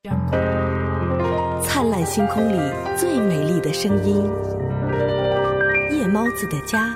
灿烂星空里最美丽的声音，夜猫子的家。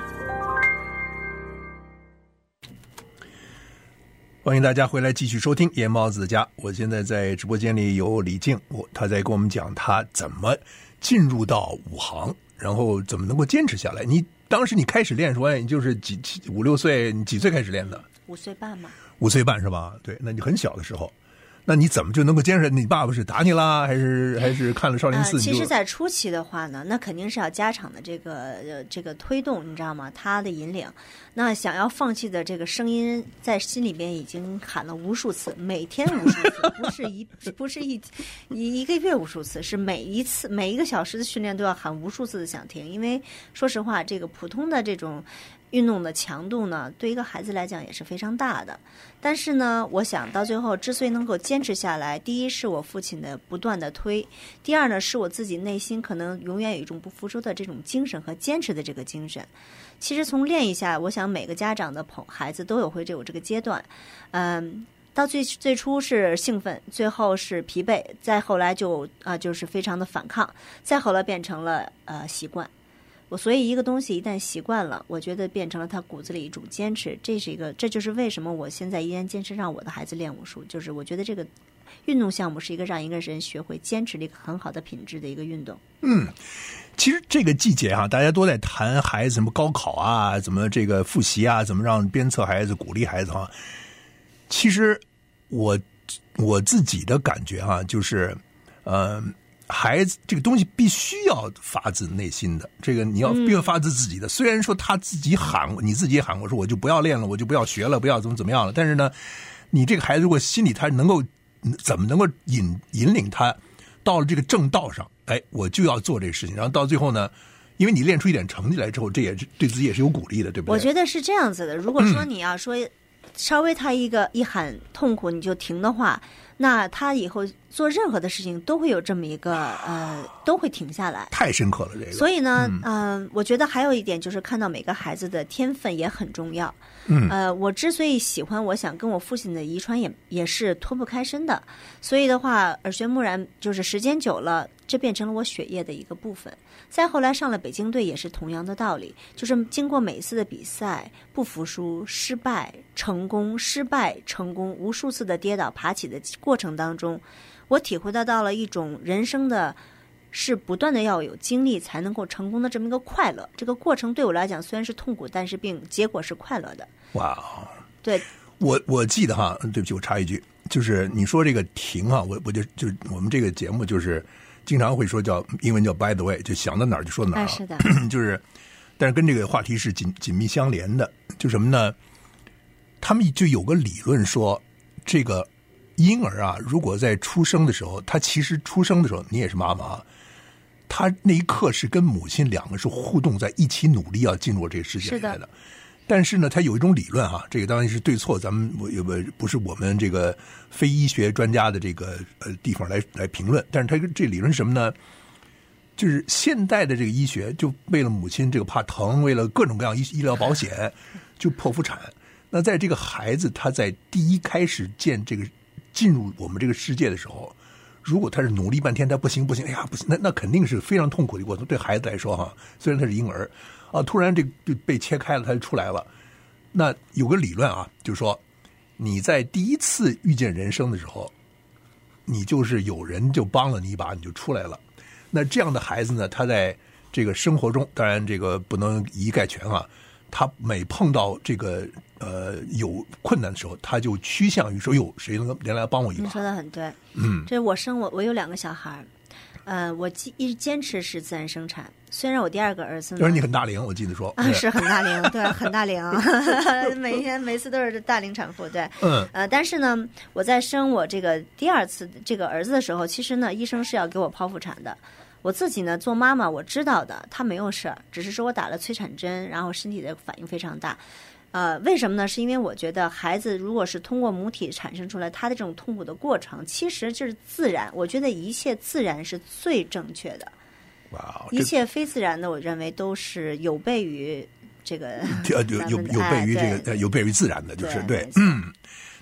欢迎大家回来继续收听夜猫子的家。我现在在直播间里有李静，他在跟我们讲他怎么进入到武行，然后怎么能够坚持下来。你当时你开始练说，你就是5、6岁，你几岁开始练的 ？5岁半嘛。 5岁半是吧？对，那你很小的时候。那你怎么就能够坚持？你爸爸是打你啦，还是看了少林寺？ 其实，在初期的话呢，那肯定是要家长的这个推动，你知道吗？他的引领。那想要放弃的这个声音，在心里边已经喊了无数次，每天无数次，不是一个月无数次，是每一个小时的训练都要喊无数次的想停。因为说实话，这个普通的这种运动的强度呢，对一个孩子来讲也是非常大的。但是呢，我想到最后之所以能够坚持下来，第一是我父亲的不断的推，第二呢是我自己内心可能永远有一种不服输的这种精神和坚持的这个精神。其实从练一下，我想每个家长的孩子都会有这个阶段，到最初是兴奋，最后是疲惫，再后来就是非常的反抗，再后来变成了习惯。所以一个东西一旦习惯了，我觉得变成了他骨子里一种坚持，这就是为什么我现在依然坚持让我的孩子练武术，就是我觉得这个运动项目是一个让一个人学会坚持的一个很好的品质的一个运动。 其实这个季节啊，大家都在谈孩子什么高考啊，怎么这个复习啊，怎么让鞭策孩子、鼓励孩子啊。其实我自己的感觉啊，就是孩子这个东西必须要发自内心的，这个你要必须发自自己的。虽然说他自己喊，你自己也喊过说我就不要练了，我就不要学了，不要怎么样了。但是呢，你这个孩子如果心里他能够怎么能够引领他到了这个正道上，我就要做这个事情。然后到最后呢，因为你练出一点成绩来之后，这也是对自己也是有鼓励的，对不对？ 我觉得是这样子的。如果说你要说稍微他一喊痛苦你就停的话，那他以后做任何的事情都会有这么一个都会停下来。 太深刻了这个。 所以呢，我觉得还有一点就是看到每个孩子的天分也很重要。我之所以喜欢，我想跟我父亲的遗传也是脱不开身的。所以的话，耳濡目染，就是时间久了，这变成了我血液的一个部分。再后来上了北京队也是同样的道理，就是经过每一次的比赛，不服输、失败、成功、失败、成功，无数次的跌倒爬起的过程当中，我体会到了一种人生的是不断的要有经历才能够成功的这么一个快乐。这个过程对我来讲虽然是痛苦，但是结果是快乐的。 哇， 对， 我记得哈，对不起，我插一句，就是你说这个停啊，我就我们这个节目就是经常会说英文叫 by the way， 就想到哪儿就说哪儿。 是的， 就是，但是跟这个话题是紧密相连的。就什么呢？他们就有个理论说，这个婴儿啊，如果在出生的时候，他其实出生的时候，你也是妈妈，他那一刻是跟母亲两个是互动在一起，努力要进入这个世界里来的。但是呢，他有一种理论哈，这个当然是对错，咱们不是我们这个非医学专家的这个地方来评论。但是他这理论是什么呢？就是现代的这个医学，就为了母亲这个怕疼，为了各种各样医疗保险，就剖腹产。那在这个孩子他在第一开始进入我们这个世界的时候，如果他是努力半天，他不行，哎呀不行，那肯定是非常痛苦的过程。对孩子来说哈，虽然他是婴儿啊，突然这就被切开了，他就出来了。那有个理论啊，就是说你在第一次遇见人生的时候，你就是有人就帮了你一把，你就出来了。那这样的孩子呢，他在这个生活中，当然这个不能一概全啊，他每碰到这个有困难的时候，他就趋向于说，哟，谁能来帮我一把？ 你说的很对，这我有2个小孩，我一直坚持是自然生产。虽然我第2个儿子呢， 就是你很大龄，我记得说是很大龄，对，很大龄，每次都是大龄产妇，对，但是呢，我在生我这个第2次这个儿子的时候，其实呢，医生是要给我剖腹产的。我自己呢，做妈妈我知道的，他没有事儿，只是说我打了催产针，然后身体的反应非常大。为什么呢？是因为我觉得孩子如果是通过母体产生出来他的这种痛苦的过程，其实就是自然。我觉得一切自然是最正确的。 哇， 一切非自然的，我认为都是有悖于这个有悖于这个有悖于自然的，就是对。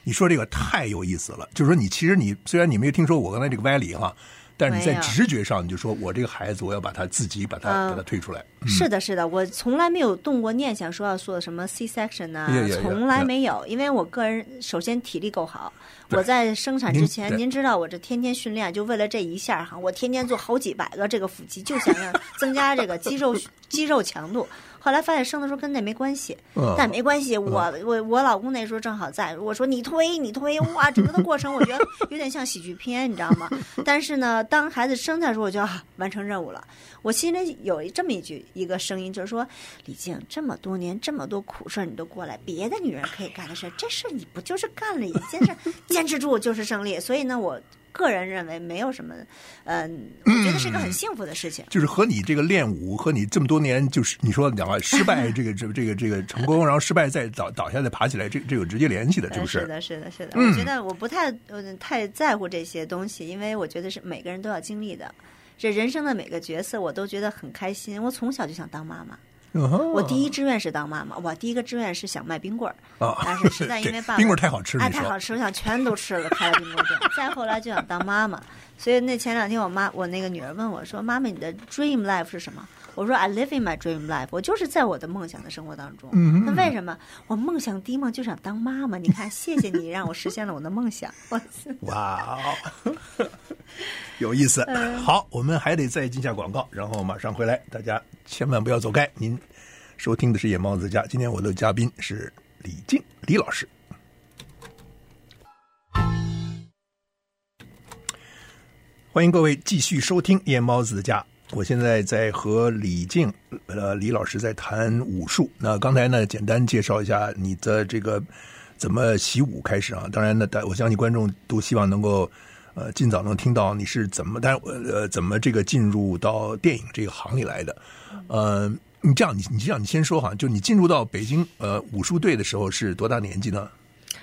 你说这个太有意思了，就是说其实你虽然你没有听说我刚才这个歪理哈，但是你在直觉上你就说我这个孩子我要把他自己把他推出来。 是的，是的，我从来没有动过念想说要做什么 C-section 啊，从来没有，因为我个人首先体力够好。我在生产之前，您知道我这天天训练，就为了这一下哈，我天天做好几百个这个腹肌，就想让增加这个肌肉强度。后来发现生的时候跟那没关系，但没关系，我老公那时候正好在，我说你推，哇，整个的过程我觉得有点像喜剧片，你知道吗？但是呢，当孩子生下来的时候，我就完成任务了。我心里有这么一个声音，就是说，李静，这么多年这么多苦事你都过来，别的女人可以干的事，这事你不就是干了一件事，坚持住就是胜利。所以呢，我个人认为没有什么，我觉得是一个很幸福的事情。 就是和你这个练武，和你这么多年，就是你说讲话失败，这个成功，然后失败再倒下再爬起来，这有直接联系的，是不是？ 是的。我觉得我不太在乎这些东西，因为我觉得是每个人都要经历的。这人生的每个角色，我都觉得很开心。我从小就想当妈妈。我第一志愿是当妈妈，我第一个志愿是想卖冰棍儿，但是实在因为爸爸冰棍儿太好吃了， 太好吃，我想全都吃了，开了冰棍店。再后来就想当妈妈，所以那前2天我那个女儿问我说：“妈妈，你的 dream life 是什么？”我说 ：“I live in my dream life。”我就是在我的梦想的生活当中。那为什么我梦想第一梦就想当妈妈？你看，谢谢你让我实现了我的梦想。 哇哦，有意思。好，我们还得再进下广告，然后马上回来，大家千万不要走开。您收听的是夜猫子家，今天我的嘉宾是李静李老师。欢迎各位继续收听夜猫子的家。我现在在和李静李老师在谈武术。那刚才呢，简单介绍一下你的这个怎么习武开始啊。当然呢，我相信观众都希望能够尽早能听到你是怎么怎么这个进入到电影这个行里来的。你这样你先说哈，就你进入到北京武术队的时候是多大年纪呢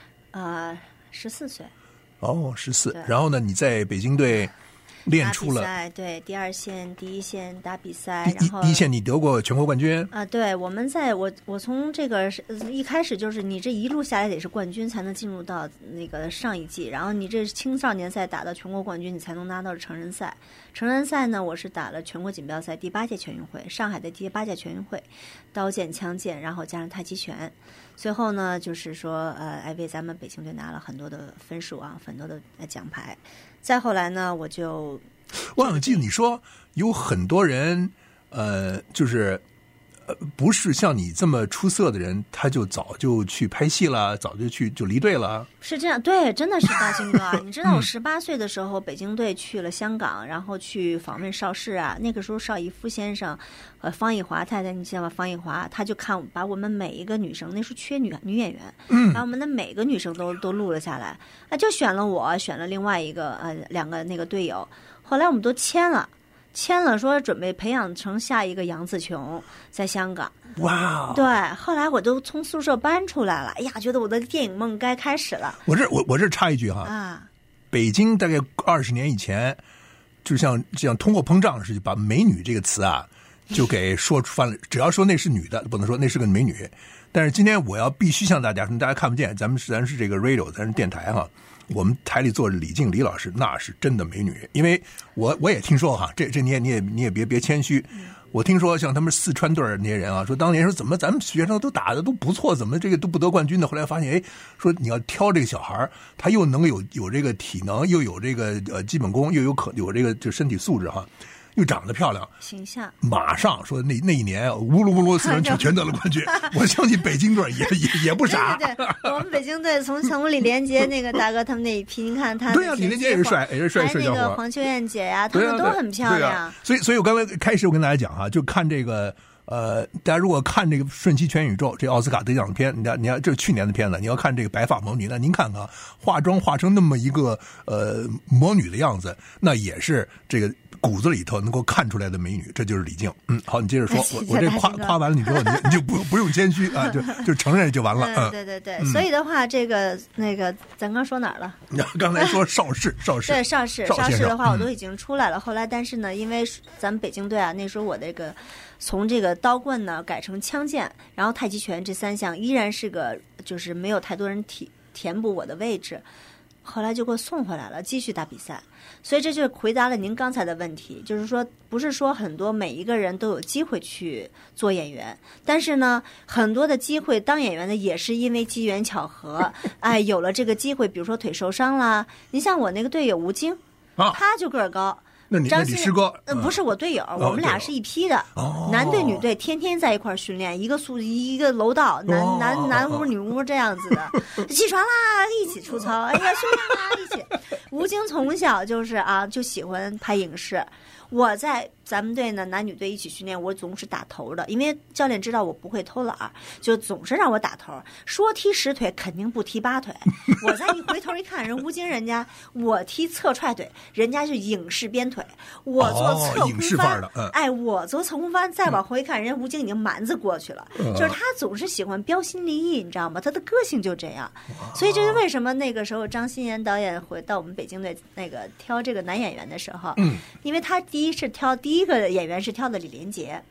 ？14岁。 哦，14。然后呢，你在北京队练出了对第2线、第1线打比赛，然后第1线你得过全国冠军啊？对，我从这个一开始就是你这一路下来得是冠军才能进入到那个上一季，然后你这青少年赛打到全国冠军，你才能拿到成人赛。成人赛呢，我是打了全国锦标赛第8届全运会，上海的第8届全运会，刀剑、枪剑，然后加上太极拳。最后呢，就是说为咱们北京队拿了很多的分数啊，很多的奖牌。再后来呢，我想记得你说有很多人，就是不是像你这么出色的人，他就早就去拍戏了，早就离队了。 是这样，对，真的是大兴哥啊！你知道我18岁的时候，北京队去了香港，然后去访问邵氏啊。那个时候邵逸夫先生方逸华太太，你知道吗？方逸华他就把我们每一个女生，那时候缺女演员，把我们的每个女生都录了下来，就选了我，选了另外一个2个那个队友。后来我们都签了，说准备培养成下一个杨紫琼，在香港。 哇！ 对，后来我都从宿舍搬出来了，哎呀，觉得我的电影梦该开始了。 我这插一句哈啊，北京大概20年以前，就像这样通货膨胀似的，把美女这个词啊就给说翻了。只要说那是女的，不能说那是个美女。但是今天我要必须向大家说，大家看不见，咱是这个 radio， 咱是电台哈。我们台里坐着李静李老师，那是真的美女。因为我也听说哈，这你也别谦虚。我听说像他们四川队那些人啊，说当年说怎么咱们学生都打的都不错，怎么这个都不得冠军呢？后来发现，说你要挑这个小孩，他又能有这个体能，又有这个基本功，又有这个就身体素质哈。又长得漂亮， 形象， 马上说那一年乌鲁乌鲁四人全得了冠军。我相信北京队也不傻。 对，我们北京队从李连杰那个大哥他们那一批，你看他对啊，李连杰也是帅家伙。 那个黄秋燕姐呀，他们都很漂亮。 所以我刚才开始我跟大家讲啊，就看这个大家如果看这个《瞬息全宇宙》这奥斯卡得奖片，你要这是去年的片子，你要看这个白发魔女，那您看看化妆化成那么一个魔女的样子，那也是这个骨子里头能够看出来的美女，这就是李静。好，你接着说。我这夸完了你之后，你就不用谦虚啊，就承认就完了。 对。所以的话，那个，咱刚说哪儿了？ 刚才说邵氏。 对，邵氏的话，我都已经出来了。后来，但是呢，因为咱们北京队啊，那时候我这个从这个刀棍呢改成枪剑，然后太极拳这3项依然是个就是没有太多人填补我的位置。后来就给我送回来了，继续打比赛。所以这就回答了您刚才的问题，就是说不是说很多每一个人都有机会去做演员，但是呢，很多的机会当演员的也是因为机缘巧合，哎，有了这个机会，比如说腿受伤啦。你像我那个队友吴京，他就个儿高。 那你师哥不是我队友，我们俩是一批的，男队女队天天在一块儿训练，一个楼道，男屋女屋这样子的，起床啦，一起出操，哎呀，训练啦，一起。吴京从小就是就喜欢拍影视。我在咱们队呢，男女队一起训练，我总是打头的，因为教练知道我不会偷懒，就总是让我打头。说踢10腿，肯定不踢8腿。我再一回头一看，人吴京人家我踢侧踹腿，人家是影视鞭腿，我做侧空翻，我做侧空翻，再往回一看，人家吴京已经蛮子过去了。就是他总是喜欢标新立异，你知道吗？他的个性就这样。所以这是为什么那个时候张鑫炎导演回到我们北京队那个挑这个男演员的时候，因为他第一个演员是挑的李连杰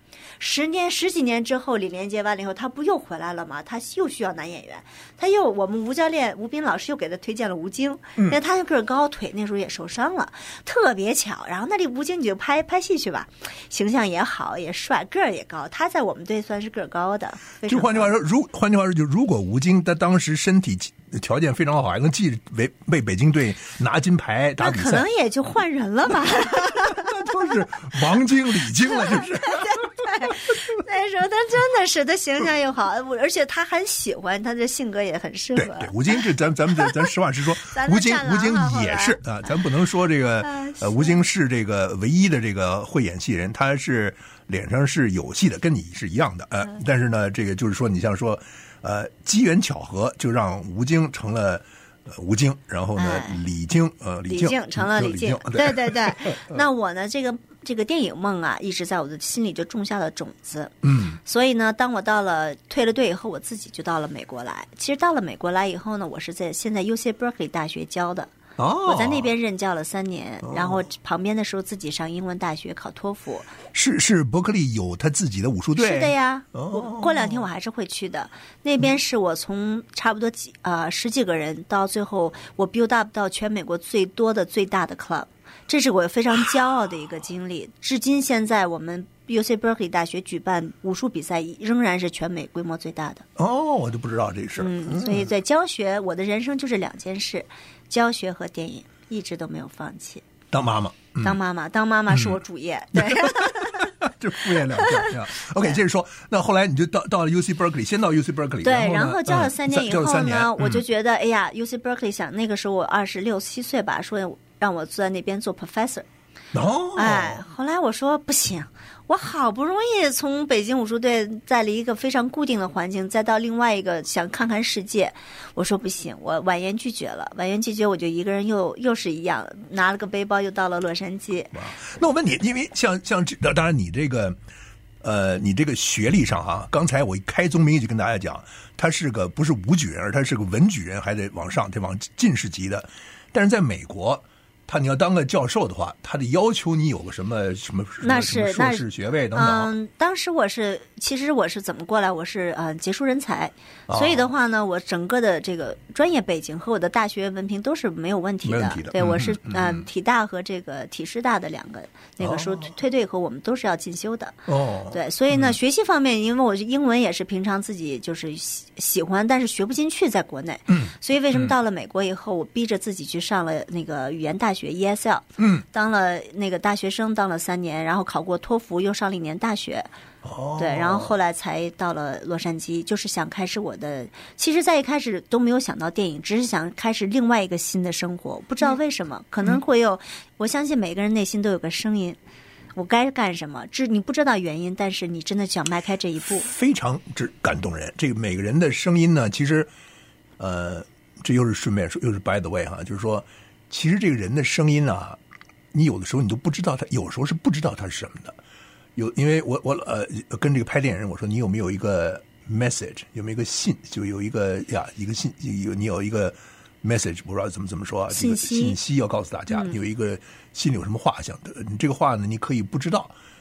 ，10几年之后，李连杰完了以后，他不又回来了吗？他又需要男演员，我们吴教练吴斌老师又给他推荐了吴京，因为他个儿高，腿那时候也受伤了，特别巧。然后那里吴京你就拍戏去吧，形象也好，也帅，个儿也高，他在我们队算是个儿高的。 就换句话说，就如果吴京他当时身体条件非常好，还能为北京队拿金牌打比赛， 那可能也就换人了吧。 都是王晶、李菁了，就是。 对，那时候他真的是，他形象又好，而且他很喜欢，他的性格也很适合。 对，吴京这咱实话实说，吴京也是啊，咱不能说这个吴京是这个唯一的这个会演戏人，他是脸上是有戏的，跟你是一样的但是呢，这个就是说，你像说机缘巧合就让吴京成了。吴京，然后呢，李菁成了李菁，对。那我呢，这个电影梦一直在我的心里就种下了种子。所以呢，当我退了队以后，我自己就到了美国来。其实到了美国来以后呢，我是现在 UC Berkeley 大学教的。我在那边任教了3年，然后旁边的时候自己上英文大学考托福。 是伯克利有他自己的武术队？ 是的呀。我过2天我还是会去的。那边是我从差不多10几个人到最后我 build up 到全美国最多的最大的 club， 这是我非常骄傲的一个经历。至今现在我们UC Berkeley 大学举办武术比赛仍然是全美规模最大的。 我就不知道这事。 所以在教学，我的人生就是2件事，教学和电影，一直都没有放弃。 当妈妈是我主业。对。 这敷衍2件。OK， 接着说，那后来你就到了 UC Berkeley， 先到 UC Berkeley， 对，然后教了3年以后呢，我就觉得，哎呀 ，UC Berkeley 想那个时候我26、27岁吧，说让我坐在那边做 professor。后来我说不行，我好不容易从北京武术队在了一个非常固定的环境，再到另外一个想看看世界，我说不行，我婉言拒绝了。我就一个人又是一样，拿了个背包又到了洛杉矶。 那我问你，因为像当然你这个你这个学历上刚才我一开宗明义就跟大家讲，他是个不是武举人，而他是个文举人，还得往上，得往进士级的。但是在美国，你要当个教授的话，他得要求你有个什么硕士学位等等。 当时其实我是怎么过来？我是杰出人才，所以的话呢，我整个的这个专业背景和我的大学文凭都是没有问题的。对，我是体大和这个体师大的2个，那个时候退队和我们都是要进修的。对，所以呢，学习方面，因为我英文也是平常自己就是喜欢，但是学不进去，在国内。所以为什么到了美国以后，我逼着自己去上了那个语言大学。ESL， 当了那个大学生，当了3年，然后考过托福，又上了1年大学。对，然后后来才到了洛杉矶，就是想开始其实在一开始都没有想到电影，只是想开始另外一个新的生活。不知道为什么，可能会有，我相信每个人内心都有个声音，我该干什么？你不知道原因，但是你真的想迈开这一步， 非常感动人。这个每个人的声音呢，其实，这又是顺便说，又是 by the way 就是说。其实这个人的声音你有的时候你都不知道他，有时候是不知道他是什么的。因为我跟这个拍电影人我说，你有没有一个 message， 有没有一个信，就有一个一个信，你有一个 message， 不知道怎么说这个信息要告诉大家，你有一个心里有什么话想的，你这个话呢，你可以不知道，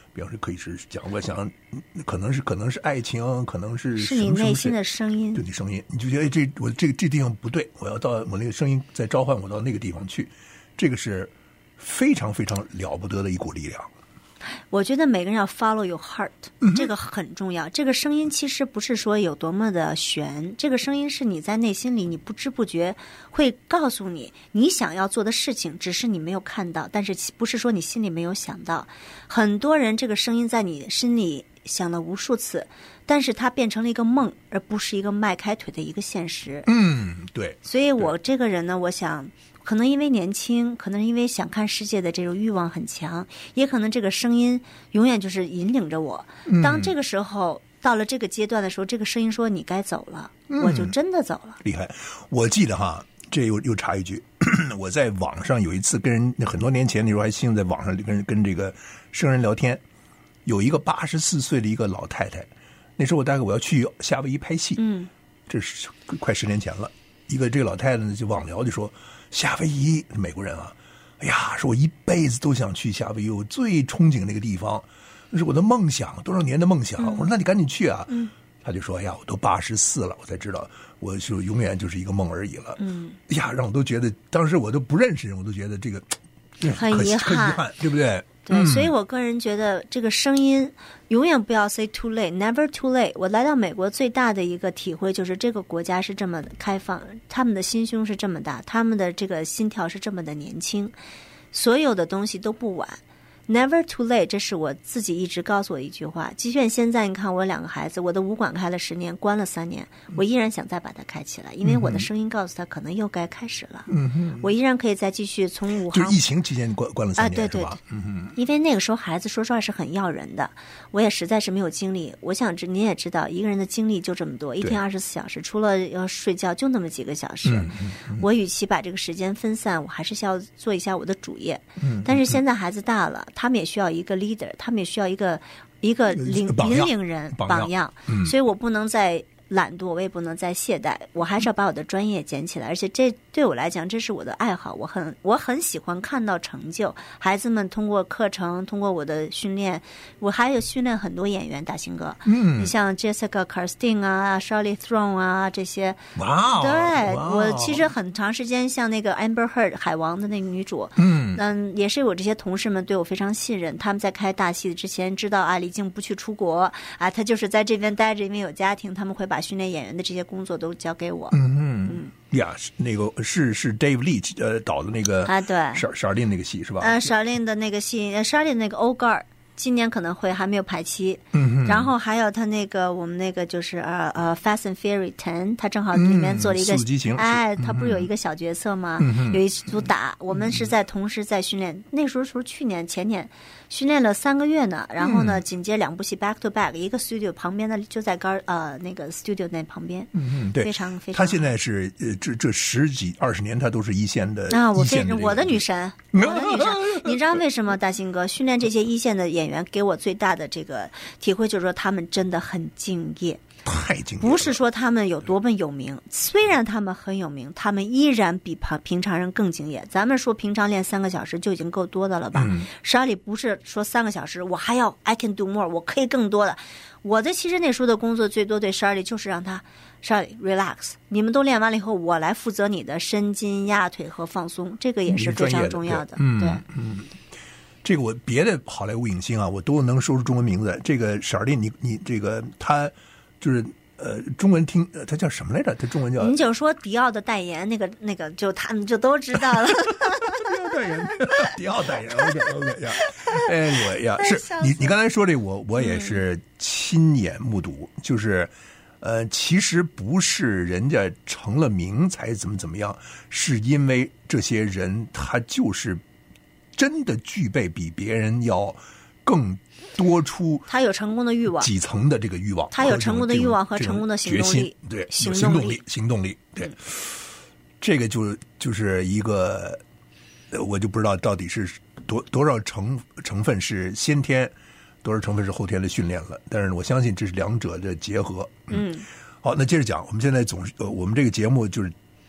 比方说可以是讲，我想可能是爱情，可能是你内心的声音， 对你声音，你就觉得这地方不对，我要到我那个声音在召唤我到那个地方去，这个是非常非常了不得的一股力量。 我觉得每个人要 follow your heart，这个很重要。这个声音其实不是说有多么的玄，这个声音是你在内心里，你不知不觉会告诉你你想要做的事情，只是你没有看到，但是不是说你心里没有想到。很多人这个声音在你心里想了无数次，但是它变成了一个梦，而不是一个迈开腿的一个现实。 对。 所以我这个人呢，我想可能因为年轻，可能因为想看世界的这种欲望很强，也可能这个声音永远就是引领着我。当这个时候到了这个阶段的时候，这个声音说你该走了，我就真的走了。 厉害！我记得哈，这又插一句，我在网上有一次跟人，很多年前那时候还兴在网上跟这个生人聊天，有一个84岁的一个老太太，那时候我要去夏威夷拍戏，这是快10年前了。这个老太太呢就网聊就说，夏威夷美国人啊，哎呀，说我一辈子都想去夏威夷，我最憧憬那个地方，那是我的梦想，多少年的梦想。我说那你赶紧去啊。他就说，哎呀，我都84了，我才知道我就永远就是一个梦而已了。哎呀，让我都觉得当时我都不认识人，我都觉得这个很遗憾， 对不对？ 对，所以我个人觉得这个声音永远不要 say too late, never too late。我来到美国最大的一个体会就是这个国家是这么开放，他们的心胸是这么大，他们的这个心跳是这么的年轻，所有的东西都不晚。Never too late， 这是我自己一直告诉我的一句话。即便现在你看我2个孩子，我的武馆开了10年，关了3年，我依然想再把它开起来，因为我的声音告诉他可能又该开始了。我依然可以再继续从武行。 就疫情期间关了3年， 对，是吧？因为那个时候孩子说实话是很要人的，我也实在是没有精力。我想你也知道，一个人的精力就这么多，一天24小时，除了要睡觉就那么几个小时。我与其把这个时间分散，我还是需要做一下我的主业。但是现在孩子大了，他们也需要一个 leader， 他们也需要一个引领人榜样，所以我不能再懒惰，我也不能再懈怠，我还是要把我的专业捡起来。而且这对我来讲，这是我的爱好，我很喜欢看到成就。孩子们通过课程，通过我的训练，我还有训练很多演员，大兴哥，你像 Jessica Chastain 啊 Charlize Theron 啊这些， 哇， 对，我其实很长时间像那个 Amber Heard 海王的那个女主，也是我这些同事们对我非常信任，他们在开大戏之前知道李静不去出国啊，她就是在这边待着，因为有家庭，他们会把训练演员的这些工作都交给我。 呀，那个是 Dave Leach 导的那个对 Charlene那个戏是吧 ？Charlene的那个戏，Charlene 那个 Old Guard。今年可能会还没有排期，然后还有他那个我们那个就是Fast and Furious 10，他正好里面做了一个速激情， 他不是有一个小角色吗？有一组打，我们是同时在训练，那时候去年前年训练了3个月呢，然后呢紧接2部戏 back to back， 一个 studio 旁边的就在那个 studio 那旁边， 对， 非常非常。 他现在是这10几20年他都是一线的我的女神，你知道为什么大兴哥训练这些一线的演员给我最大的这个体会就是说他们真的很敬业， 太敬业了， 不是说他们有多么有名，虽然他们很有名，他们依然比平常人更敬业。咱们说平常练3个小时就已经够多的了吧？Charlie不是说3个小时我还要 I can do more， 我可以更多的。我的其实那时候的工作最多对 Charlie 就是让他 Charlie relax， 你们都练完了以后，我来负责你的伸筋压腿和放松，这个也是非常重要的。对。 这个我别的好莱坞影星啊，我都能说出中文名字。这个Charlene，你这个他就是中文听他叫什么来着？他中文叫， 你就说迪奥的代言，那个就他们就都知道了。 迪奥代言 ，OK 呀，我呀是你刚才说这我也是亲眼目睹，就是其实不是人家成了名才怎么样，是因为这些人他就是真的具备比别人要更多出， 他有成功的欲望， 几层的这个欲望， 他有成功的欲望和成功的行动力， 对，行动力，对，这个就是一个，我就不知道到底是多少成分是先天，多少成分是后天的训练了，但是我相信这是两者的结合。好，那接着讲，我们现在我们这个节目就是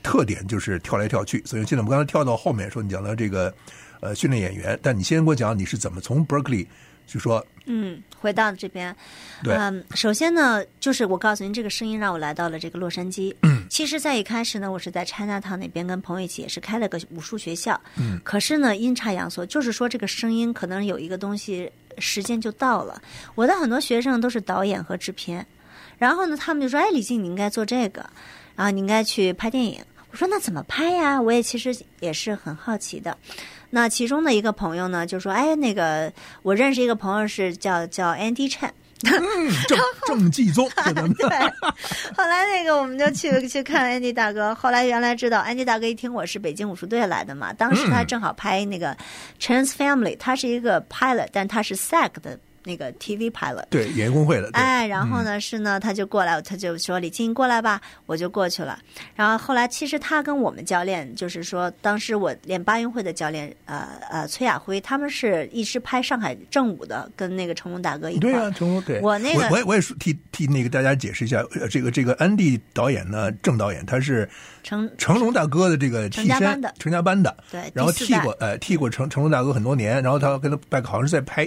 特点就是跳来跳去。所以现在我们刚才跳到后面说，你讲到这个训练演员，但你先给我讲你是怎么从 Berkeley 就说回到这边， 对， 首先呢，就是我告诉您，这个声音让我来到了这个洛杉矶。其实，在一开始呢，我是在 Chinatown 那边跟朋友一起也是开了个武术学校。可是呢，阴差阳错，就是说这个声音可能有一个东西时间就到了。我的很多学生都是导演和制片，然后呢，他们就说：“哎，李静，你应该做这个，然后你应该去拍电影。”我说：“那怎么拍呀？”我也其实也是很好奇的。那其中的一个朋友呢，就说：“哎，那个我认识一个朋友是叫 Andy Chen。” 郑继宗对，后来那个我们就去看 Andy 大哥，后来原来知道 Andy 大哥一听我是北京武术队来的嘛，当时他正好拍那个 Chen's Family， 他是一个 pilot， 但他是 SAG 的那个 TV pilot， 对，演员工会的。 哎，然后呢他就过来，他就说李静过来吧，我就过去了。然后后来其实他跟我们教练，就是说当时我练八运会的教练崔亚辉，他们是一直拍上海正武的，跟那个成龙大哥一块。 对啊，成龙对。 我那个我也替那个大家解释一下，这个安迪导演呢，郑导演他是成龙大哥的这个替身成家班的， 对， 然后替过成龙大哥很多年，然后他跟他好像是在拍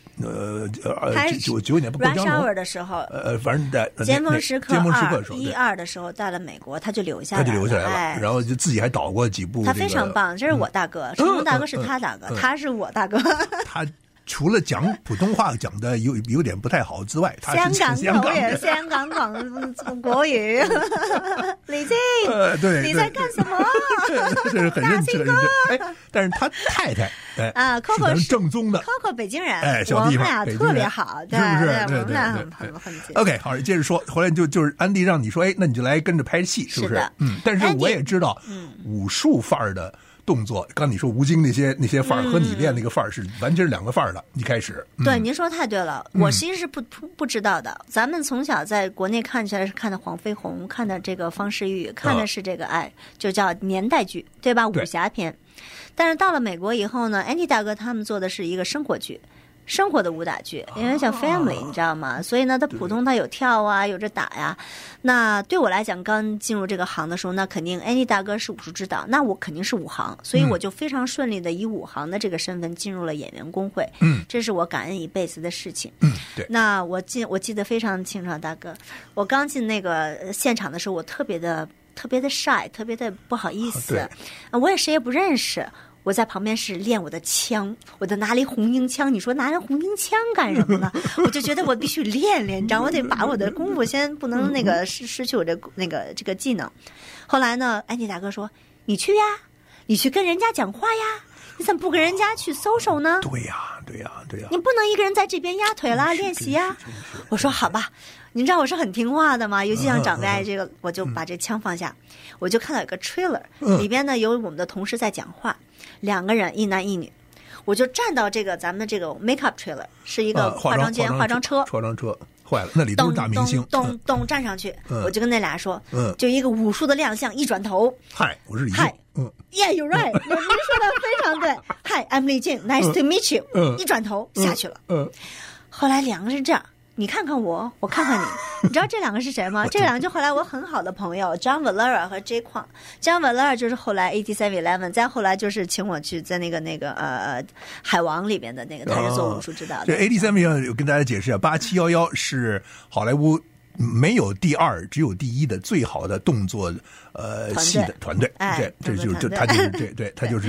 1999年不过江龙的时候， 反正在尖峰时刻 1、 2的时候到了美国，他就留下来了，然后就自己还导过几部。 他非常棒，这是我大哥，成龙大哥是他大哥，他是我大哥。 他除了讲普通话讲的有点不太好之外，他是香港人，香港国语。李静， 对， 你在干什么？ 这是很认真。但是他太太 Coco 是正宗的 ，Coco 北京人， 小地方， 我们俩特别好， 是不是？ 对，我们俩很近。 OK， 好，接着说，后来就是安迪让你说，那你就来跟着拍戏，是不是？但是我也知道，武术范儿的动作，刚你说吴京那些范儿和你练那个范儿是完全是两个范儿的。一开始， 对，您说太对了，我其实是不知道的。咱们从小在国内看起来是看的黄飞鸿，看的这个方世玉，看的是这个就叫年代剧，对吧？武侠片。但是到了美国以后呢 ，Andy 大哥他们做的是一个生活剧。生活的武打剧，因为叫 family， 你知道吗？所以呢，他普通他有跳啊，有着打呀。那对我来讲，刚进入这个行的时候，那肯定 Andy 大哥是武术指导，那我肯定是武行，所以我就非常顺利的以武行的这个身份进入了演员工会。这是我感恩一辈子的事情。 对。 那我记得非常清楚，大哥，我刚进那个现场的时候，我特别的 shy， 特别的不好意思，我也谁也不认识。我在旁边是练我的枪，我的拿了一红缨枪。你说拿着红缨枪干什么呢？我就觉得我必须练，你知道，我得把我的功夫先不能那个失去我这个技能。后来呢，安迪大哥说：“你去呀，你去跟人家讲话呀，你怎么不跟人家去搜手呢？” 对呀， 你不能一个人在这边压腿啦练习呀。我说好吧。您知道我是很听话的嘛，尤其像长辈这个，我就把这枪放下，我就看到有个 trailer，里边呢有我们的同事在讲话，2个人，一男一女，我就站到这个咱们的这个 makeup trailer， 是一个化妆间、化妆车， 坏了，那里都是大明星， 咚站上去，我就跟那俩说，就一个武术的亮相，一转头， 嗨，我是李静 ，Yeah, you're right， 您说的非常对，Hi, I'm 李静 ，Nice to meet you，一转头下去了，后来2个是这样。你看看我看看你，你知道这2个是谁吗？这2个就后来我很好的朋友 John Valera 和 Jay Kwong。John Valera 就是后来 8711， 再后来就是请我去在那个海王里边的那个，他是做武术指导的。 这 8711有跟大家解释一下，8711是好莱坞没有第2，只有第1的最好的动作戏的团队，这就是他就是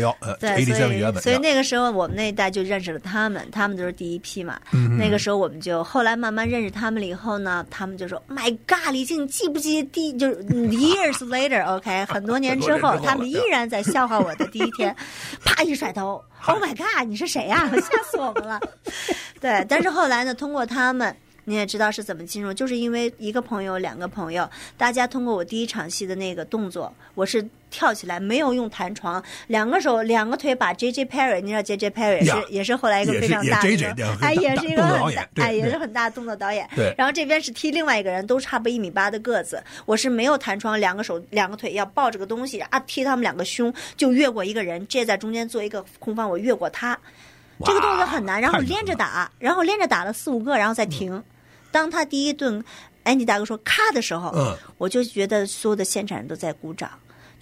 87118711。 所以那个时候我们那一代就认识了他们都是第一批嘛。那个时候我们就后来慢慢认识他们了以后呢，他们就说 ：“My God， 李静，记不记得就是 years later，OK， 很多年之后，他们依然在笑话我的第一天，啪一甩头 ，Oh my God， 你是谁呀？吓死我们了。”对，但是后来呢，通过他们。你也知道是怎么进入，就是因为一个朋友、2个朋友，大家通过我第一场戏的那个动作，我是跳起来没有用弹床，2个手、2个腿把 JJ Perry， 你知道 JJ Perry 也是后来一个非常大的，也是一个很大，也是很大的动作导演。 对。 然后这边是踢另外一个人，都差不多1.8米的个子，我是没有弹床，2个手、2个腿要抱着个东西啊，踢他们2个胸，就越过一个人，这在中间做一个空翻，我越过他，这个动作很难，然后连着打了4、5个，然后再停。当他第一顿安迪大哥说咔的时候，我就觉得所有的现场人都在鼓掌，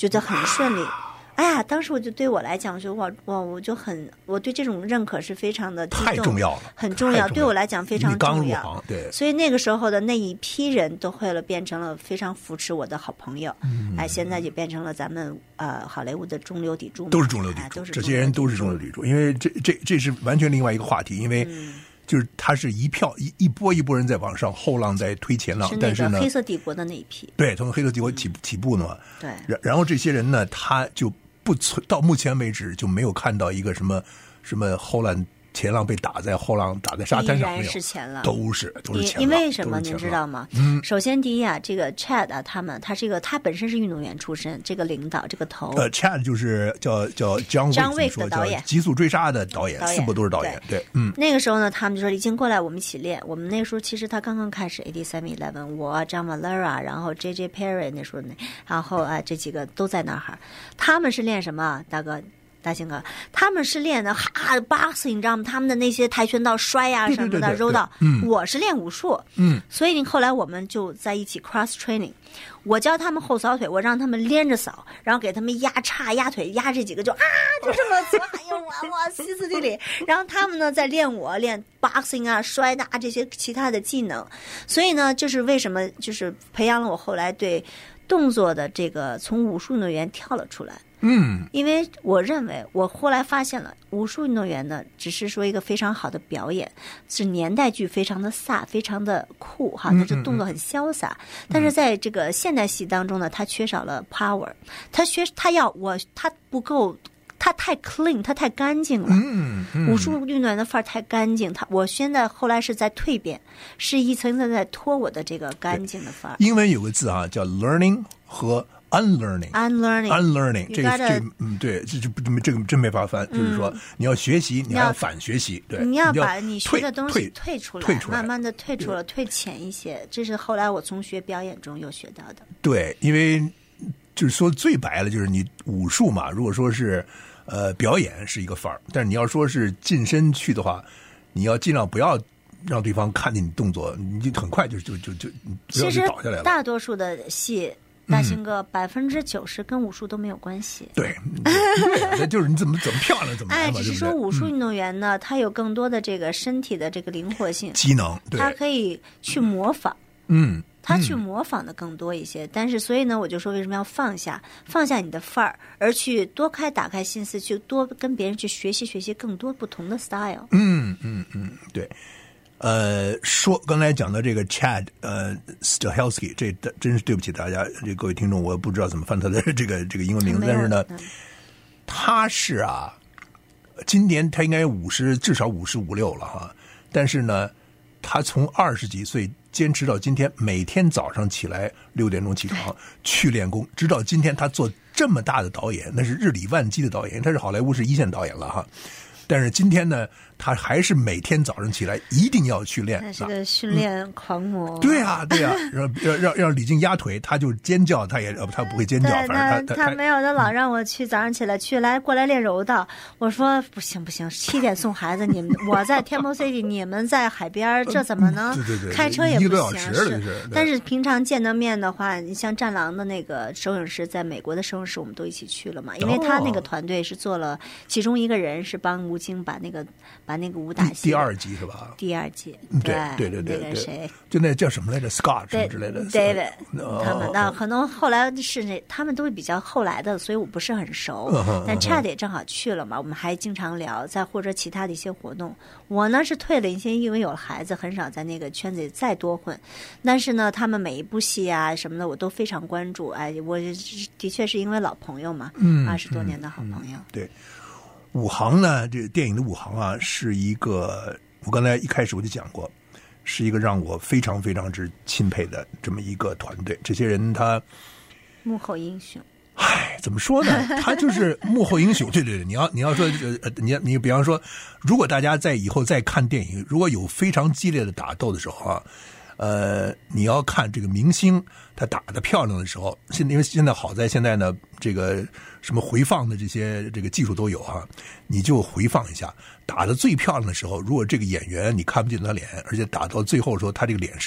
觉得很顺利。哎呀，当时我就对我来讲，我对这种认可是非常的激动， 太重要了， 很重要，对我来讲非常重要。 刚入行，对， 所以那个时候的那一批人都会了，变成了非常扶持我的好朋友。现在就变成了咱们好莱坞的中流砥柱， 都是中流砥柱，这些人都是中流砥柱。因为这是完全另外一个话题，因为就是它是一波一波人在往上，后浪在推前浪，但是呢， 黑色帝国的那一批， 对，从黑色帝国起步呢嘛， 对， 然后这些人呢，他就到目前为止就没有看到一个什么后浪前浪被打在后浪打在沙滩上， 依然是前浪， 都是前浪。 因为什么您知道吗？首先第一啊，这个 Chad 啊，他本身是运动员出身，这个领导这个头 Chad 就是叫 John Wick 的导演， 极速追杀的导演，四部都是导演，对， 那个时候呢，他们就说已经过来，我们一起练。我们那个时候其实他刚刚开始 AD711，我 John Valera， 然后 JJ Perry 那时候然后这几个都在那儿，他们是练什么？大兴哥，他们是练的boxing， 你知道吗？他们的那些跆拳道摔呀什么的柔道，我是练武术，所以后来我们就在一起 cross training， 我教他们后扫腿，我让他们连着扫，然后给他们压叉压腿，压这几个就这么做，哎呦我歇斯底里，然后他们呢在练 boxing 啊摔的这些其他的技能，所以呢就是为什么就是培养了我后来对动作的这个从武术运动员跳了出来。因为我认为我后来发现了武术运动员呢只是说一个非常好的表演，是年代剧非常的飒非常的酷哈，他这动作很潇洒，但是在这个现代戏当中呢，他缺少了 power， 他不够，他太 clean， 他太干净了。武术运动员的范儿太干净，我现在后来是在蜕变，是一层层在脱我的这个干净的范儿。 英文有个字啊，叫 learning 和unlearning， 这对，这个真没法翻，就是说你要学习，你还要反学习，对， 你要把你学的东西退出来，慢慢的退出了，退浅一些，这是后来我从学表演中又学到的。 对，因为就是说最白了，就是你武术嘛，如果说是表演是一个范儿，但是你要说是近身去的话，你要尽量不要让对方看见你动作，你就很快就其实倒下来了。大多数的戏。大兴哥90%跟武术都没有关系。 对，就是你怎么漂亮怎么来嘛。 只是说武术运动员呢，他有更多的这个身体的这个灵活性、 机能， 他可以去模仿。他去模仿的更多一些，但是所以呢，我就说为什么要放下你的范儿，而去打开心思，去多跟别人去学习更多不同的 style。 对。说刚才讲的这个 Chad Stahelski， 这真是对不起大家，这各位听众，我不知道怎么翻他的这个英文名字，但是呢，他是今年他应该至少55、56了哈，但是呢，他从20几岁坚持到今天，每天早上起来6点钟起床去练功，直到今天他做这么大的导演，那是日理万机的导演，他是好莱坞是一线导演了哈。但是今天呢，他还是每天早上起来一定要去练。 他是个训练狂魔。 对啊，让李静压腿，他就尖叫，他不会尖叫，反正他没有，他老让我去早上起来过来练柔道。我说不行7点送孩子，你们我在 Temple City， 你们在海边，这怎么能开车也不行？1个多小时了，但是平常见到面的话，你像战狼的那个摄影师，在美国的摄影师，我们都一起去了嘛，因为他那个团队是做了，其中一个人是帮吴京把那个武打戏第2集是吧？ 第2集， 对， 那个谁， 就那叫什么来着 ，Scott 什么之类的 ，David， 他们那可能后来是他们都是比较后来的，所以我不是很熟。但 Chad 也正好去了嘛，我们还经常聊，再或者其他的一些活动。我呢是退了一些，因为有了孩子，很少在那个圈子里再多混。但是呢，他们每一部戏啊什么的，我都非常关注。我的确是因为老朋友嘛，20多年的好朋友。 对。武行呢，这电影的武行啊，是一个我刚才一开始我就讲过，是一个让我非常非常之钦佩的这么一个团队。这些人他幕后英雄， 怎么说呢？他就是幕后英雄。对，你要说你比方说，如果大家在以后再看电影，如果有非常激烈的打斗的时候啊。你要看这个明星他打得漂亮的时候，因为现在好在现在呢，这个什么回放的这个技术都有啊，你就回放一下，打得最漂亮的时候，如果这个演员你看不见他脸，而且打到最后的时候他这个脸是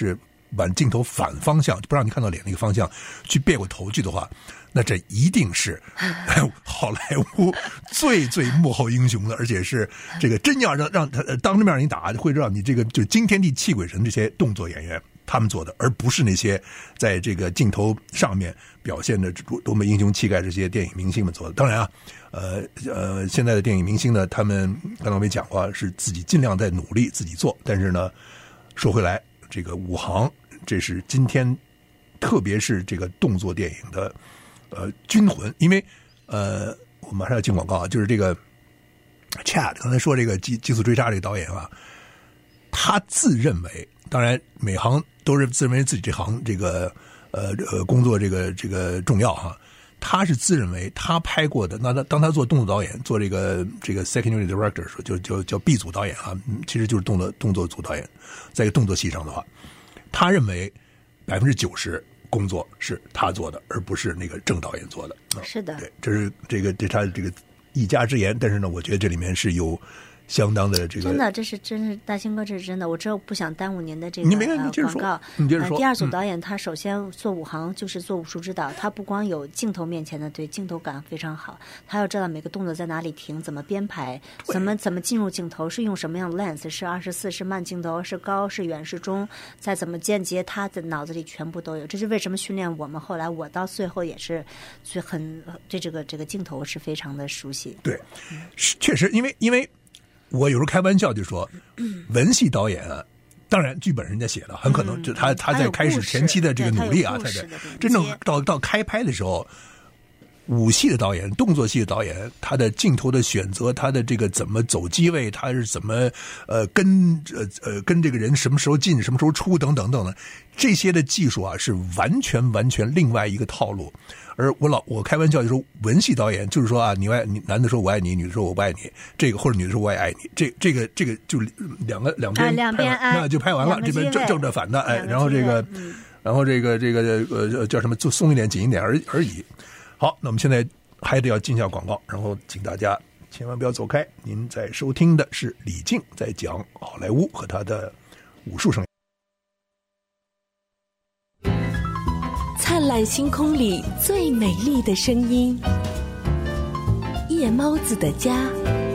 把镜头反方向，不让你看到脸那个方向去别过头去的话，那这一定是好莱坞最幕后英雄的，而且是这个真要让他当着面你打，会让你这个就惊天地泣鬼神这些动作演员他们做的，而不是那些在这个镜头上面表现的多么英雄气概这些电影明星们做的。当然啊，现在的电影明星呢，他们刚才我们也讲过，是自己尽量在努力自己做，但是呢，说回来，这个武行，这是今天特别是这个动作电影的军魂，因为我马上要进广告啊，就是这个 Chad 刚才说这个极速追杀这个导演啊，他自认为，当然每行都是自认为自己这行这个工作这个重要哈。他是自认为他拍过的，那当他做动作导演，做这个 second unit director 的时候，就叫 B 组导演啊，其实就是动作组导演，在一个动作戏上的话，他认为90%工作是他做的，而不是那个郑导演做的。 是的， 对，这是他这个一家之言，但是呢，我觉得这里面是有相当的这个真的，真是大兴哥，这是真的。我知道不想耽误您的这个广告。 你接着说。 第二组导演他首先做武行就是做武术指导，他不光有镜头面前的对镜头感非常好，他要知道每个动作在哪里停，怎么编排，怎么进入镜头，是用什么样的 lens， 是24是慢镜头，是高是远是中，再怎么间接，他的脑子里全部都有。这是为什么训练我们后来我到最后也是对这个镜头是非常的熟悉。 对，确实，因为我有时候开玩笑就说，文戏导演啊，当然剧本人家写了，很可能就他在开始前期的这个努力啊，他在真正到开拍的时候，武戏的导演、动作戏的导演，他的镜头的选择，他的这个怎么走机位，他是怎么跟这个人什么时候进、什么时候出等等等等，这些的技术啊是完全另外一个套路。而我开玩笑就说，文戏导演就是说啊，你男的说我爱你，女的说我不爱你，这个或者女的说我也爱你，这个就两边那就拍完了，这边正着反的，哎，然后这个叫什么，就松一点紧一点而已。好，那我们现在还得要进下广告，然后请大家千万不要走开。您在收听的是李静在讲好莱坞和他的武术生涯。 灿烂星空里最美丽的声音，夜猫子的家。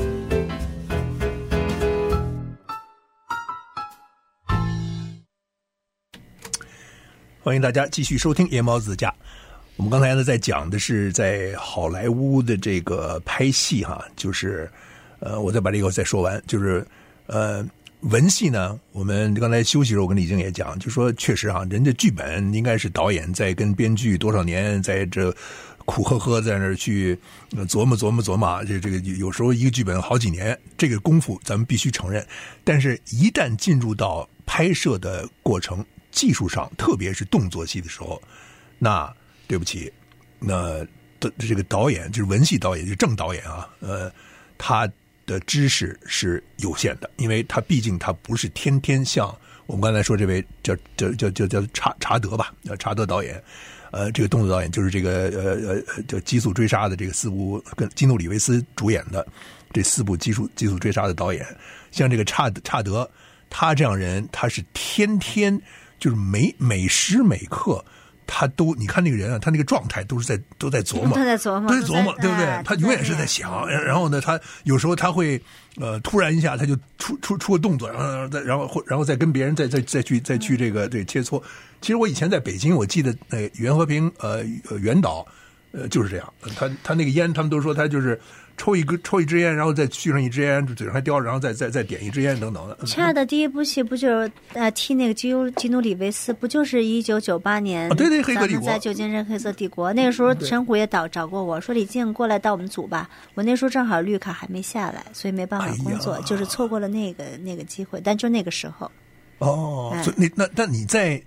欢迎大家继续收听夜猫子的家。我们刚才呢在讲的是在好莱坞的这个拍戏哈，就是我再把这个再说完，就是文戏呢，我们刚才休息的时候我跟李静也讲，就说确实哈，人家剧本应该是导演在跟编剧多少年在这苦呵呵在那儿去琢磨，这个有时候一个剧本好几年，这个功夫咱们必须承认。但是一旦进入到拍摄的过程，技术上，特别是动作戏的时候，那对不起，那这个导演就是文戏导演，就是郑导演啊，他的知识是有限的，因为他毕竟他不是天天像我们刚才说这位叫查德吧，查德导演，这个动作导演就是这个叫极速追杀的这个4部跟基努里维斯主演的这4部极速追杀的导演，像这个查德，他这样人，他是天天就是每时每刻。他都，你看那个人啊，他那个状态都在琢磨，对不对？他永远是在想，然后呢，他有时候他会突然一下他就出个动作，然后再跟别人再去这个对切磋。其实我以前在北京，我记得袁和平袁导就是这样，他那个烟，他们都说他就是抽一支烟，然后再续上一支烟，嘴上还叼着，然后再点一支烟等等的。 Chad的第一部戏不就是踢那个基努里维斯，不就是1998年？ 对，黑客帝国， 咱们在旧金山黑色帝国。那个时候陈虎也找过我说：“李静过来到我们组吧。”我那时候正好绿卡还没下来，所以没办法工作，就是错过了那个机会。但就那个时候。 哦，所以那你在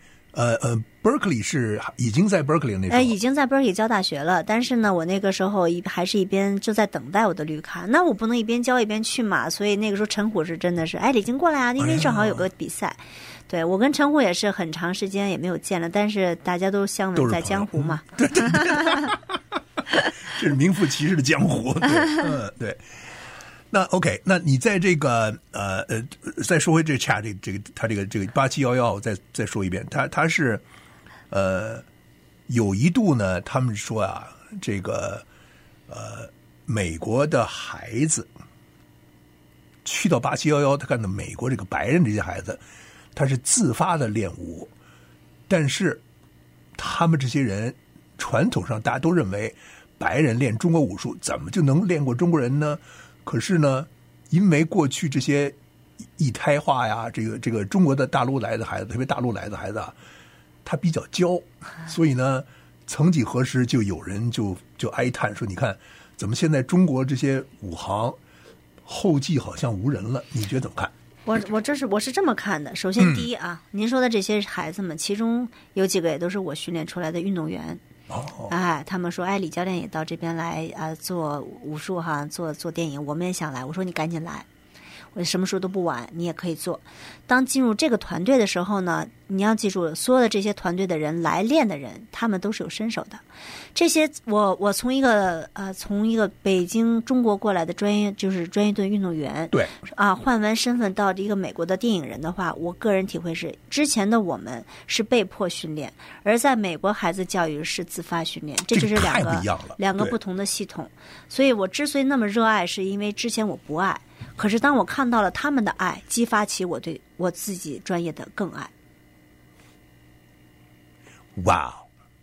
Berkeley 是已经在 Berkeley 那时候， 已经在 Berkeley 教大学了，但是呢，我那个时候还是一边就在等待我的绿卡，那我不能一边教一边去嘛，所以那个时候陈虎是真的是，李静过来啊，因为正好有个比赛，对我跟陈虎也是很长时间也没有见了，但是大家都相闻在江湖嘛， 对，这是名副其实的江湖，对，对。 那 OK， 那你在这个再说回这 chat 这个他这个8711，我再说一遍，他是有一度呢，他们说啊，这个美国的孩子去到8711，他看到美国这个白人这些孩子，他是自发的练武，但是他们这些人传统上大家都认为白人练中国武术怎么就能练过中国人呢？可是呢，因为过去这些一胎化呀，这个中国的大陆来的孩子，特别大陆来的孩子啊，他比较娇，所以呢，曾几何时就有人就哀叹说，你看怎么现在中国这些武行后继好像无人了？你觉得怎么看？ 我是这么看的。首先第一啊，您说的这些孩子们，其中有几个也都是我训练出来的运动员。哎，他们说，哎，李教练也到这边来做武术哈，做电影，我们也想来。我说你赶紧来，我什么时候都不晚，你也可以做。当进入这个团队的时候呢，你要记住，所有的这些团队的人来练的人，他们都是有身手的。这些我从一个北京中国过来的专业队运动员， 对啊，换完身份到一个美国的电影人的话，我个人体会是，之前的我们是被迫训练，而在美国孩子教育是自发训练，这就是两个不同的系统。所以我之所以那么热爱，是因为之前我不爱，可是当我看到了他们的爱，激发起我对我自己专业的更爱。 哇，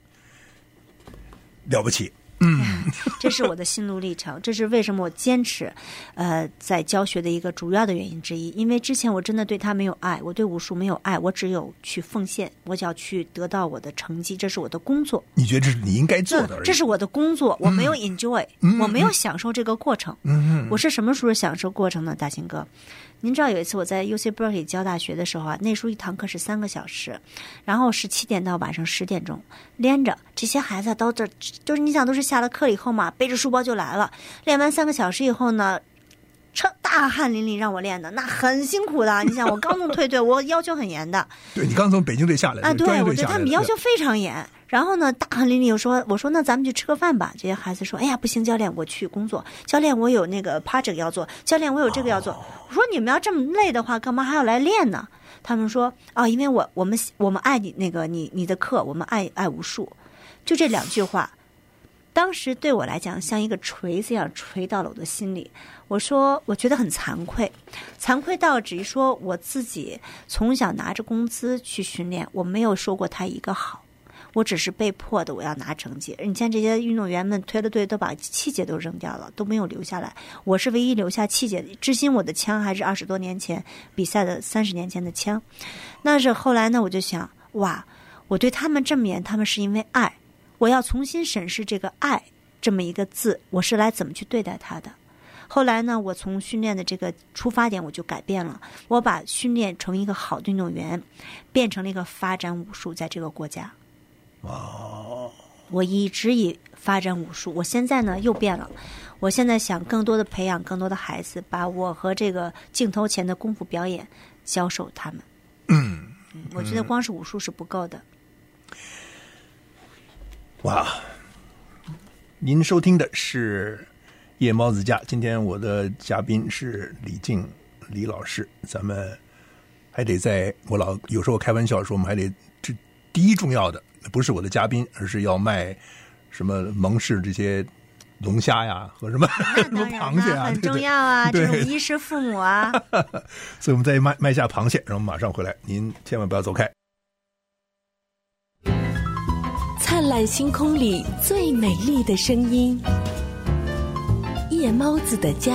了不起！ 这是我的心路历程，这是为什么我坚持在教学的一个主要的原因之一。因为之前我真的对他没有爱，我对武术没有爱，我只有去奉献，我就要去得到我的成绩，这是我的工作。 你觉得这是你应该做的而已？ 这是我的工作，我没有 enjoy，我没有享受这个过程。我是什么时候享受过程呢？大兴哥，您知道有一次我在 UC Berkeley 教大学的时候啊，那时候一堂课是3个小时，然后17点到晚上10点钟连着，这些孩子都就是你想都是下了课以后嘛，背着书包就来了，练完3个小时以后呢，大汗淋漓让我练的，那很辛苦的。你想我刚从退队，我要求很严的。 对，你刚从北京队下来啊，对，我对他们要求非常严。然后呢，大汗淋漓，我说那咱们去吃个饭吧。这些孩子说，哎呀不行，教练我去工作，教练我有那个 project 要做，教练我有这个要做。我说你们要这么累的话，干嘛还要来练呢？他们说因为我们爱你那个你的课，我们爱武术。就这2句话，当时对我来讲像一个锤子一样锤到了我的心里。我说我觉得很惭愧到至于说我自己从小拿着工资去训练，我没有说过他一个好，我只是被迫的我要拿成绩。你看这些运动员们推了队都把器械都扔掉了，都没有留下来，我是唯一留下器械的。至今我的枪还是20多年前比赛的30年前的枪。那是后来呢，我就想，哇，我对他们这么严，他们是因为爱，我要重新审视这个爱这么一个字，我是来怎么去对待他的。后来呢，我从训练的这个出发点我就改变了，我把训练成一个好的运动员变成了一个发展武术在这个国家。我一直以发展武术，我现在呢又变了，我现在想更多的培养更多的孩子，把我和这个镜头前的功夫表演教授他们。我觉得光是武术是不够的。 哇，您收听的是夜猫子家，今天我的嘉宾是李静李老师。咱们还得有时候开玩笑说，我们还得这第一重要的不是我的嘉宾，而是要卖什么蒙氏这些龙虾呀和什么螃蟹啊， 很重要啊， 对对这种衣食父母啊。 所以我们再卖下螃蟹，然后马上回来，您千万不要走开。 灿烂星空里最美丽的声音，夜猫子的家。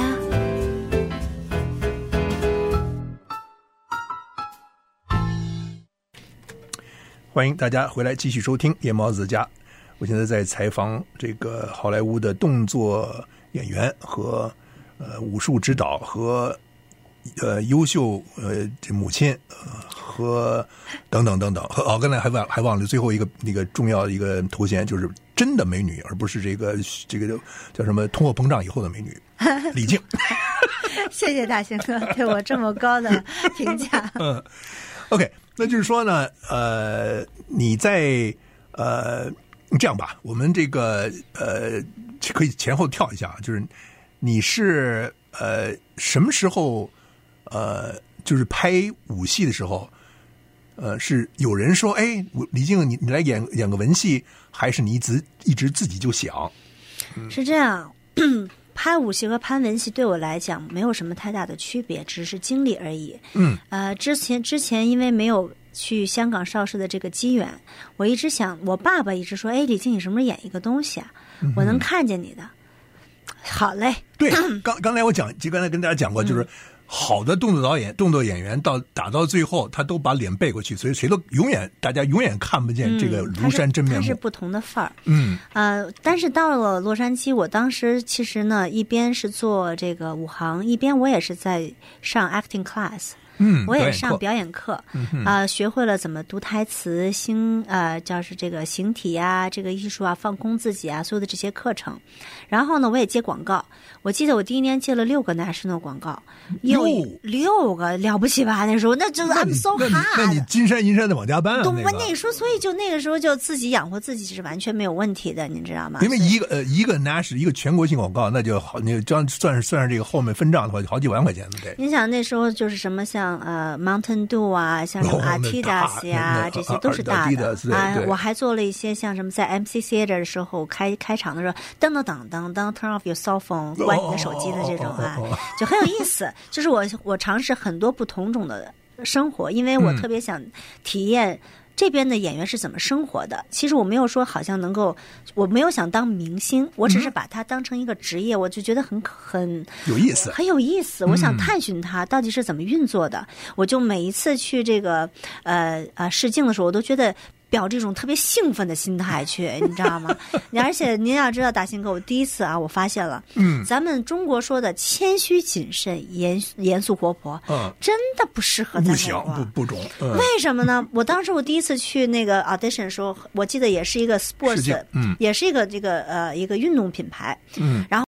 欢迎大家回来继续收听夜猫子的家。我现在在采访这个好莱坞的动作演员和武术指导和优秀这母亲和等等等等。刚才还忘了最后一个那个重要的一个头衔，就是真的美女，而不是这个叫什么通货膨胀以后的美女。李静。 谢谢大兴哥对我这么高的评价。 OK， 那就是说呢，你在这样吧，我们这个可以前后跳一下，就是你是什么时候就是拍武戏的时候，是有人说，哎，李菁你来演个文戏，还是你一直自己就想？ 是这样。拍武戏和拍文戏对我来讲没有什么太大的区别，只是经历而已。之前因为没有去香港邵氏的这个机缘，我一直想，我爸爸一直说，哎，李菁你什么时候演一个东西啊？我能看见你的。好嘞。 对，刚才我刚才跟大家讲过，就是好的动作演员打到最后，他都把脸背过去，所以大家永远看不见这个庐山真面目。 它是不同的范儿。但是到了洛杉矶，我当时其实呢，一边是做这个武行，一边我也是在上 acting class。我也上表演课，学会了怎么读台词，叫是这个形体啊，这个艺术啊，放空自己啊，所有的这些课程。然后呢，我也接广告。我记得我第一年接了6个 national 广告，6个了不起吧？那时候那就是 I'm so hard。 那你金山银山的往家搬啊？ 那时候，所以就那个时候就自己养活自己是完全没有问题的，你知道吗？ 因为一个 national 一个全国性广告，那就好，你这样算上这个后面分账的话，就好几万块钱呢。对， 你想那时候就是什么像Mountain Dew 啊，像什么 Adidas 呀，这些都是大的啊。我还做了一些像什么在 MC Theater 的时候开场的时候，噔 turn off your cell phone， 关你的手机的这种啊，就很有意思。就是我尝试很多不同种的生活，因为我特别想体验这边的演员是怎么生活的。其实我没有说好像我没有想当明星，我只是把它当成一个职业，我就觉得很有意思， 很有意思。我想探寻它到底是怎么运作的。我就每一次去这个试镜的时候，我都觉得表这种特别兴奋的心态去，你知道吗？而且您要知道，大兴哥，我第一次我发现了，咱们中国说的谦虚谨慎、严肃活泼，真的不适合在美国， 不中。 为什么呢？我当时第一次去那个 audition 的时候，我记得也是一个 sports，也是一个这个一个运动品牌，然后。